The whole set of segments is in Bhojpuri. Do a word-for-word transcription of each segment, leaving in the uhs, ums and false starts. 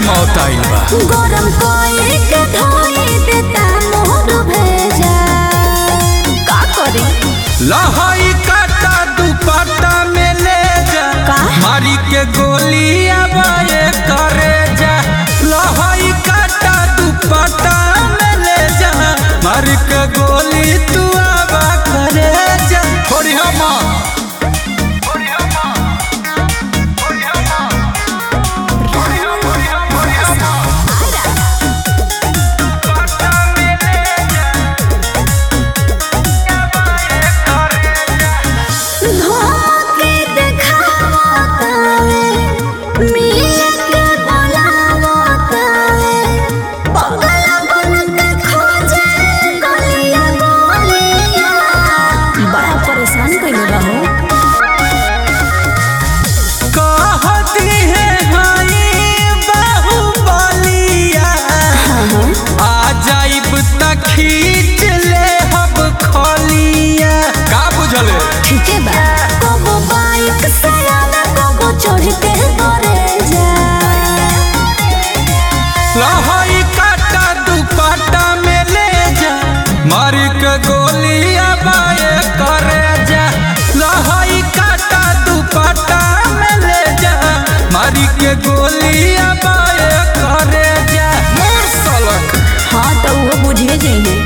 मौत आइल बा। गरम कोई के धोई देता मोर भेजा का करे लहई काटा दुपट्टा में ले जा का? मारी के गोली आवाए करे जा। लहई काटा दुपट्टा में ले जा मारी के गोली तू आवा करे जा। थोड़ी हम खींच ले हब खोलिया का बुझले ठीक है बा कोगो बाइक से आना कोगो चढ़ के करे जा। लहई काटा दुपट्टा में ले जा मारी के गोली आवाए करे जा। लहई काटा दुपट्टा में ले जा मारी के गोली आवाए करे जा। मोर सलक हाँ तो वो बुझे जाइए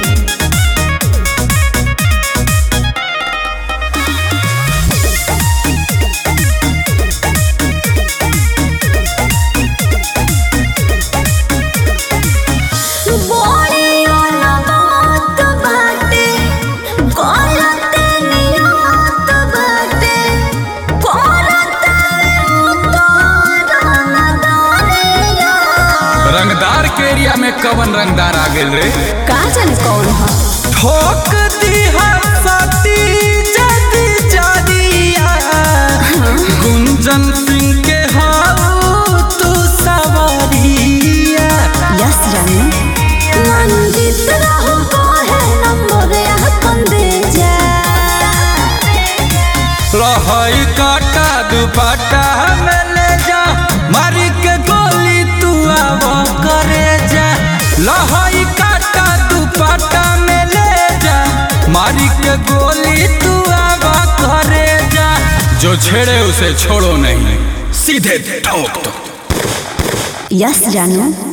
रंगदार के एरिया में कवन रंगदार आ गए रे का जाने कौन है ठोक दी सती जदी जादिया गुंजन सिंह के हाउ तू सवारिया। यस रानी मंजित रहू को है नंबर अपन दे जा। लहई काटा दुपट्टा में ले जा मारी के गोली तू आवा करे जा। लहई काटा दुपट्टा में ले जा मारी के गोली तू आवा करे जा। जो छेड़े उसे छोड़ो नहीं सीधे ठोक दो। यस जानू।